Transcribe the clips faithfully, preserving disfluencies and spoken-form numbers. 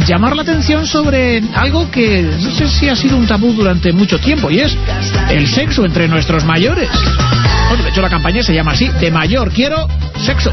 llamar la atención sobre algo que no sé si ha sido un tabú durante mucho tiempo, y es el sexo entre nuestros mayores. Bueno, de hecho la campaña se llama así, de mayor quiero sexo.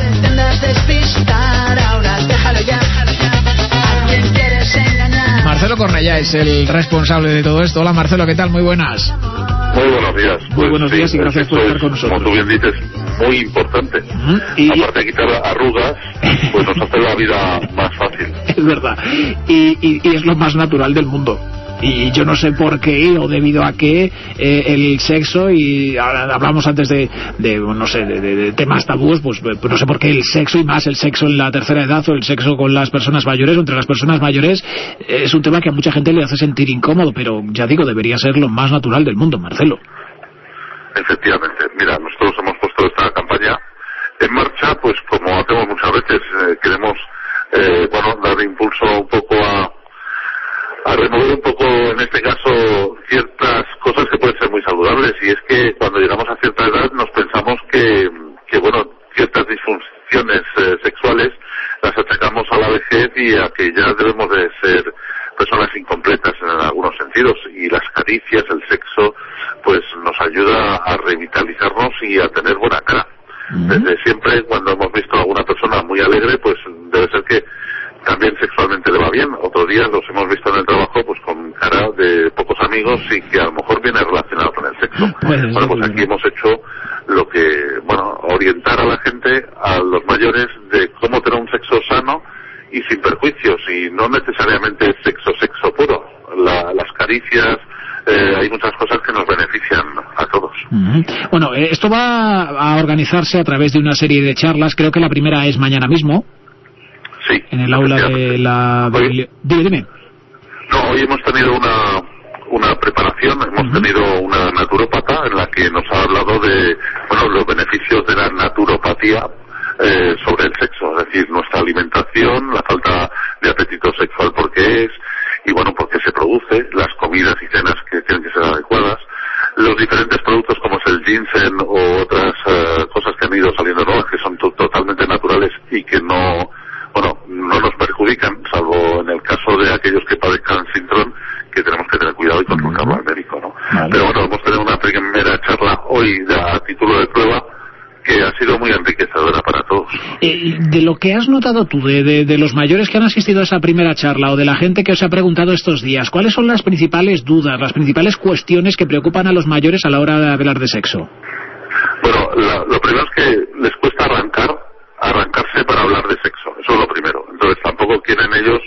Marcelo Cornellá es el responsable de todo esto. Hola Marcelo, ¿qué tal? Muy buenas. Muy buenos días. Muy pues, buenos días sí, y gracias por estar con nosotros. Como tú bien dices, muy importante. Uh-huh. Y... aparte de quitar arrugas, pues nos hace la vida más fácil. Es verdad. Y, y, y es lo más natural del mundo. Y yo no sé por qué o debido a qué eh, el sexo, y ahora hablamos antes de, de no sé, de, de, de temas tabúes, pues, pues no sé por qué el sexo, y más el sexo en la tercera edad o el sexo con las personas mayores o entre las personas mayores, eh, es un tema que a mucha gente le hace sentir incómodo, pero ya digo, debería ser lo más natural del mundo, Marcelo. Efectivamente, mira, nosotros hemos puesto esta campaña en marcha, pues como hacemos muchas veces, eh, queremos eh, bueno, dar impulso un poco a a remover un poco, en este caso, ciertas cosas que pueden ser muy saludables, y es que cuando llegamos a cierta edad nos pensamos que, que bueno, ciertas disfunciones eh, sexuales las achacamos a la vejez y a que ya debemos de ser personas incompletas en algunos sentidos, y las caricias, el sexo, pues nos ayuda a revitalizarnos y a tener buena cara. Uh-huh. Desde siempre, cuando hemos visto a alguna persona muy alegre, pues debe ser que también sexualmente le va bien. Otros días los hemos visto en el trabajo pues con cara de pocos amigos y que a lo mejor viene relacionado con el sexo. Bueno, bueno pues aquí hemos hecho lo que, bueno, orientar a la gente, a los mayores, de cómo tener un sexo sano y sin perjuicios, y no necesariamente sexo, sexo puro. La, las caricias, eh, hay muchas cosas que nos benefician a todos. Uh-huh. Bueno, esto va a organizarse a través de una serie de charlas, creo que la primera es mañana mismo. Sí, en el aula de la... Hoy, dime, dime. No, hoy hemos tenido una una preparación, hemos uh-huh. tenido una naturópata en la que nos ha hablado de, bueno, los beneficios de la naturopatía eh, sobre el sexo, es decir, nuestra alimentación, la falta de apetito sexual por qué es, y bueno, por qué se produce, las comidas y cenas que tienen que ser adecuadas, los diferentes productos como es el ginseng o otras uh, cosas que han ido saliendo nuevas, que son to- totalmente naturales y que no... bueno, no nos perjudican, salvo en el caso de aquellos que padezcan síndrome, que tenemos que tener cuidado y consultarlo al médico, ¿no? Vale. Pero bueno, hemos tenido una primera charla hoy de, a título de prueba que ha sido muy enriquecedora para todos. Eh, de lo que has notado tú, de, de, de los mayores que han asistido a esa primera charla o de la gente que os ha preguntado estos días, ¿cuáles son las principales dudas, las principales cuestiones que preocupan a los mayores a la hora de hablar de sexo? Bueno, la, lo primero es que les cuesta arrancar arrancarse para hablar de sexo, eso es lo primero. Entonces tampoco quieren ellos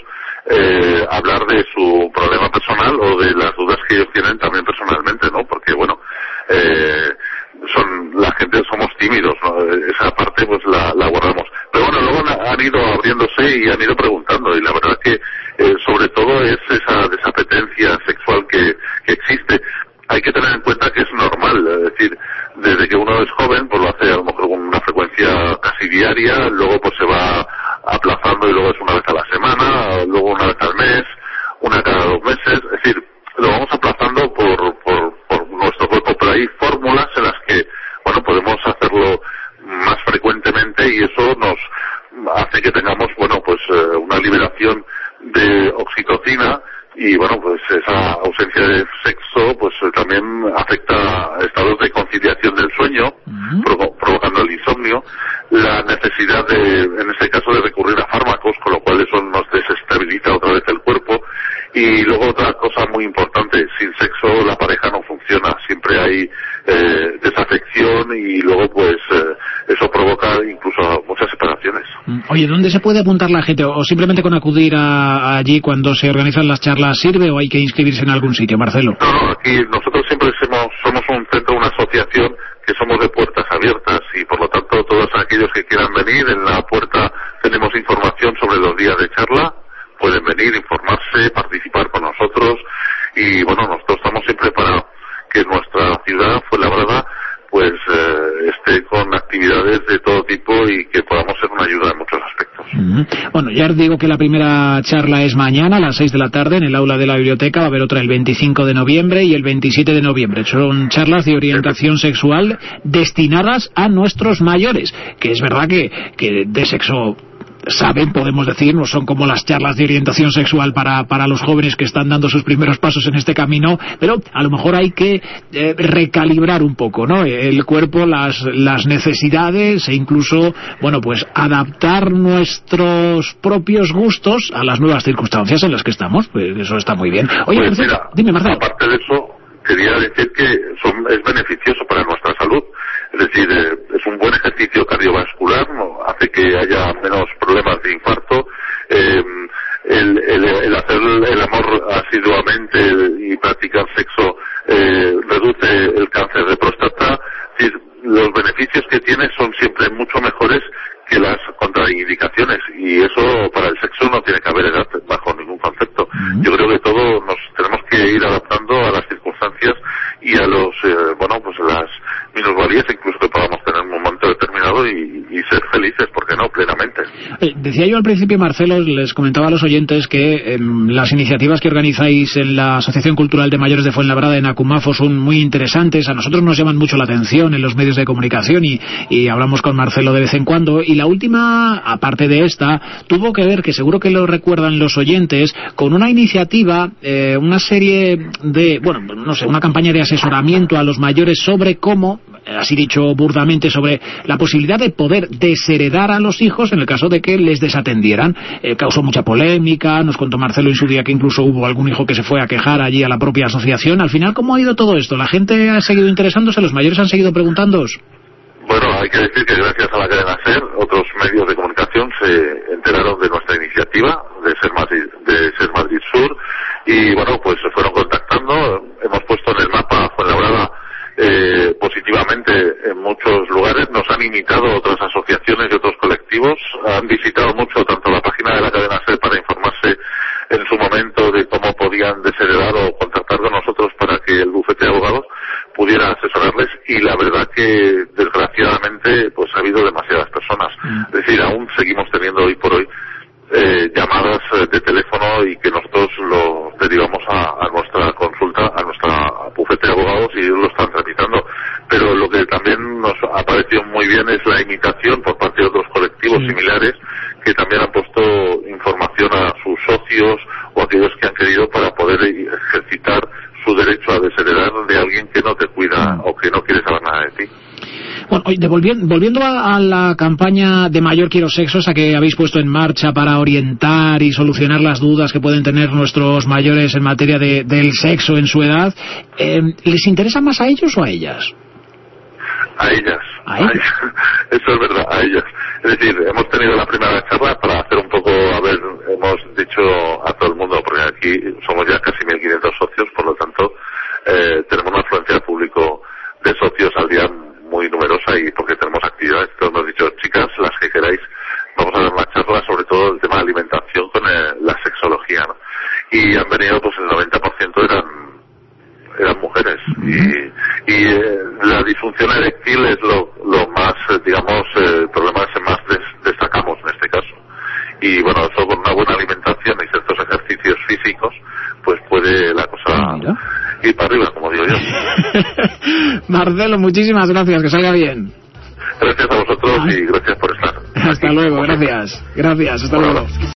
eh, hablar de su problema personal o de las dudas que ellos tienen también personalmente, ¿no? Porque bueno, eh, son la gente somos tímidos, ¿no? Esa parte pues la, la guardamos. Pero bueno, luego han ido abriéndose y han ido preguntando, y la verdad que eh, sobre todo es esa desapetencia sexual que, que existe. Hay que tener en cuenta que es normal, es decir, desde que uno es joven, pues lo hace a lo mejor con una frecuencia casi diaria, luego pues se va aplazando y luego es una vez a la semana, luego una vez al mes, una cada dos meses, es decir, lo vamos aplazando por, por, por nuestro cuerpo, pero hay fórmulas en las que, bueno, podemos hacerlo más frecuentemente y eso nos hace que tengamos, bueno, pues eh, una liberación de oxitocina. Y bueno, pues esa ausencia de sexo pues también afecta a estados de conciliación del sueño, uh-huh. provo- provocando el insomnio, la necesidad de, en este caso, de recurrir a fármacos, con lo cual eso nos desestabiliza otra vez el cuerpo. Y luego otra cosa muy importante, sin sexo la pareja no funciona, siempre hay eh, desafección y luego pues eh, eso provoca incluso muchas separaciones. Oye, ¿dónde se puede apuntar la gente? ¿O simplemente con acudir a, a allí cuando se organizan las charlas sirve o hay que inscribirse en algún sitio, Marcelo? No, no, aquí nosotros siempre somos, somos un centro, una asociación que somos de puertas abiertas y por lo tanto todos aquellos que quieran venir, en la puerta tenemos información sobre los días de charla, pueden venir, informarse, participar con nosotros y bueno, nosotros estamos siempre para que nuestra ciudad Fuenlabrada pues eh, esté con actividades de todo tipo y que podamos ser una ayuda en muchos aspectos. Uh-huh. Bueno, ya os digo que la primera charla es mañana a las seis de la tarde en el aula de la biblioteca, va a haber otra el veinticinco de noviembre y el veintisiete de noviembre. Son charlas de orientación sexual destinadas a nuestros mayores, que es verdad que, que de sexo saben, podemos decir, no son como las charlas de orientación sexual para, para los jóvenes que están dando sus primeros pasos en este camino, pero a lo mejor hay que eh, recalibrar un poco, ¿no? El cuerpo, las, las necesidades e incluso, bueno, pues adaptar nuestros propios gustos a las nuevas circunstancias en las que estamos. Pues eso está muy bien. Oye, pues Marcelo, mira, dime, Marcelo. Aparte de eso, quería decir que son, es beneficioso para nuestra salud. Es decir, eh, es un buen ejercicio cardiovascular, ¿no? Hace que haya menos problemas de infarto. Eh, el, el, el hacer el amor asiduamente y practicar sexo eh, reduce el cáncer de próstata. Es decir, los beneficios que tiene son siempre mucho mejores que las contraindicaciones, y eso para el sexo no tiene que haber edad bajo ningún concepto. Uh-huh. Yo creo que todos nos tenemos que ir adaptando a las circunstancias y a los, eh, bueno, pues las minusvalías incluso que podamos tener en un momento determinado y, y ser felices, ¿por qué no?, plenamente. Eh, decía yo al principio, Marcelo, les comentaba a los oyentes que eh, las iniciativas que organizáis en la Asociación Cultural de Mayores de Fuenlabrada, en Acumafo, son muy interesantes. A nosotros nos llaman mucho la atención en los medios de comunicación y, y hablamos con Marcelo de vez en cuando. Y la última, aparte de esta, tuvo que ver, que seguro que lo recuerdan los oyentes, con una iniciativa, eh, una serie de, bueno, no sé, una campaña de asesoramiento a los mayores sobre cómo, así dicho burdamente, sobre la posibilidad de poder desheredar a los hijos en el caso de que les desatendieran. Eh, causó mucha polémica, nos contó Marcelo en su día que incluso hubo algún hijo que se fue a quejar allí a la propia asociación. Al final, ¿cómo ha ido todo esto? ¿La gente ha seguido interesándose? ¿Los mayores han seguido preguntándoos? Bueno, hay que decir que gracias a la cadena SER, otros medios de comunicación se enteraron de nuestra iniciativa de Ser Madrid, de Ser Madrid Sur, y bueno, pues se fueron contactando. Hemos puesto en el mapa Fuenlabrada eh, positivamente en muchos lugares. Nos han imitado otras asociaciones y otros colectivos. Han visitado mucho tanto la página de la cadena SER para informarse en su momento de cómo podían desheredar o contactar con nosotros para que el bufete de abogados pudiera asesorarles, y la verdad que desgraciadamente pues ha habido demasiadas personas. Es decir, aún seguimos teniendo hoy por hoy eh, llamadas de teléfono y que nosotros lo derivamos a, a nuestra consulta, a nuestra bufete de abogados, y ellos lo están tramitando. Pero lo que también nos ha parecido muy bien es la imitación por parte de otros colectivos sí. similares, que también han puesto información a sus socios o a aquellos que han querido para poder ejercitar su derecho a desheredar de alguien que no te cuida o que no quiere saber nada de ti. Bueno, devolviendo, volviendo a, a la campaña de Mayor Quiero Sexo, esa que habéis puesto en marcha para orientar y solucionar las dudas que pueden tener nuestros mayores en materia de, del sexo en su edad, eh, ¿les interesa más a ellos o a ellas? A ellas. ¿A ellas? A ellas. Eso es verdad, a ellas. Es decir, hemos tenido la primera charla para hacer un poco, a ver, hemos dicho a todo el mundo, porque aquí somos ya casi mil quinientos socios, por lo tanto, eh, tenemos una afluencia de público de socios al día muy numerosa, y porque tenemos actividades. Entonces hemos dicho, chicas, las que queráis, vamos a dar una charla sobre todo el tema de alimentación con eh, la sexología, ¿no? Y han venido, pues el noventa por ciento eran eran mujeres, y, y eh, la disfunción eréctil es lo, lo más, eh, digamos, eh, el problema que más des, destacamos en este caso. Y bueno, eso con una buena alimentación y ciertos ejercicios físicos, pues puede la cosa Mira. ir para arriba, como digo yo. Marcelo, muchísimas gracias, que salga bien. Gracias a vosotros. Ay. Y gracias por estar. Hasta aquí. luego, gracias. Gracias, hasta luego.